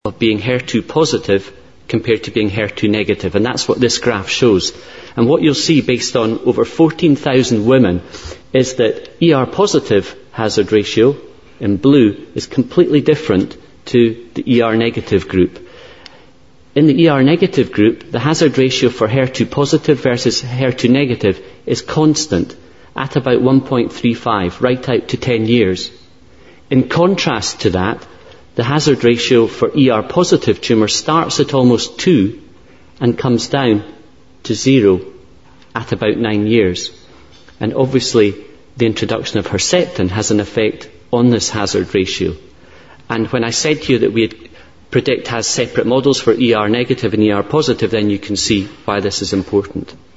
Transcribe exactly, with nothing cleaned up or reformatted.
of being H E R two positive compared to being H E R two negative. And that's what this graph shows. And what you'll see based on over fourteen thousand women is that E R positive hazard ratio in blue is completely different to the E R negative group. In the E R negative group, the hazard ratio for H E R two positive versus H E R two negative is constant at about one point three five, right out to ten years. In contrast to that, the hazard ratio for E R positive tumours starts at almost two and comes down to zero at about nine years. And obviously, the introduction of Herceptin has an effect on this hazard ratio. And when I said to you that we'd PREDICT has separate models for E R negative and E R positive, then you can see why this is important.